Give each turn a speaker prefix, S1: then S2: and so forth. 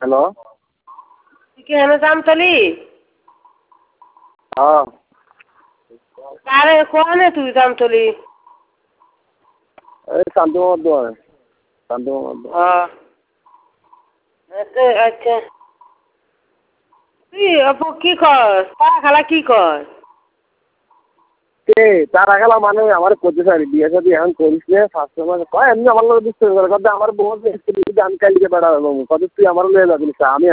S1: Hello.
S2: তুই কি হেন জামতলি?
S1: হ্যাঁ।
S2: আরে কোনে তুই জামতলি?
S1: এই শান্ত মোহাম্মদ দোয়ারে। শান্ত মোহাম্মদ।
S2: আচ্ছা আচ্ছা। তুই আপু কি কর? তারা খালা কি কর?
S1: কে তারা খেলা মানে আমার করতে চাই বিয়ে সাথে এখন করিস নে ফার্স্ট মানে কয় এমনি আমার লোক দুষ্ট করে কথা আমার বউ আমি কালকে বেড়া কত তুই আমার লয়ে যাবি আমি